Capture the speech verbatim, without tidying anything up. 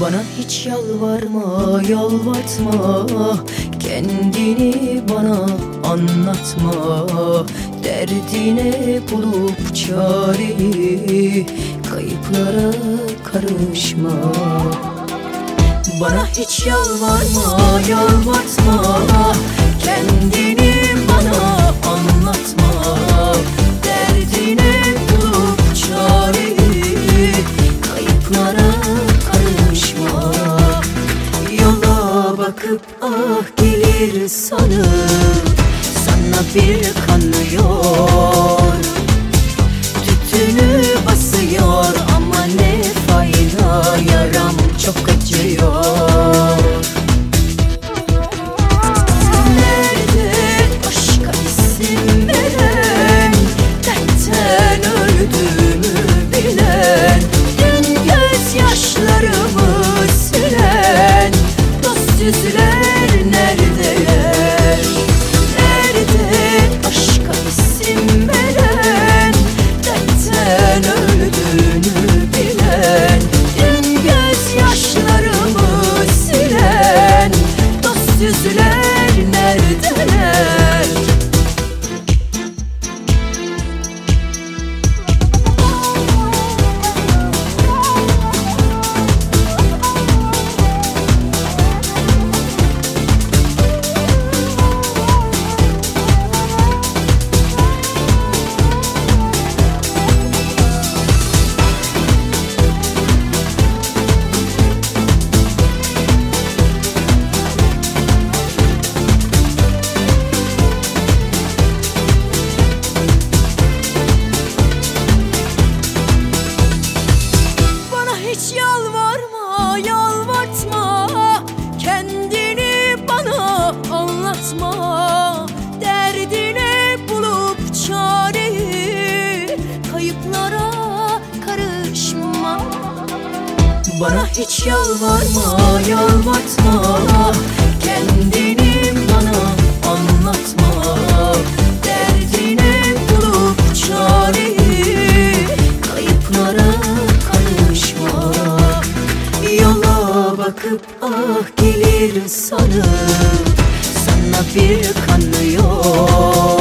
Bana hiç yalvarma, yalvartma, kendini bana anlatma. Derdine bulup çareyi, kayıplara karışma. Bana hiç yalvarma, yalvartma, kendini bana anlatma. Derdine bulup çareyi, kayıplara karışma. Yola bakıp ah gelir sanıp sana bir kanıyor. Tütünü basıyor ama ne fayda, yaram çok acıyor. Nerede başka isim veren, dertten öldüğümü bilen, dün gözyaşlarımı silen dost yüzler neredeler? Nerede başka isim veren, dertten öldüğünü bilen, dün gözyaşlarımı silen dost yüzler neredeler? Hiç yalvarma, yalvartma, kendini bana anlatma. Derdine bulup çareyi, kayıplara karışma. Bana hiç yalvarma, yalvartma, kendini bana anlatma. Derdine bulup çareyi, kayıplara karışma. Yola bakıp ah gelir sanıp sana bir kanıyor.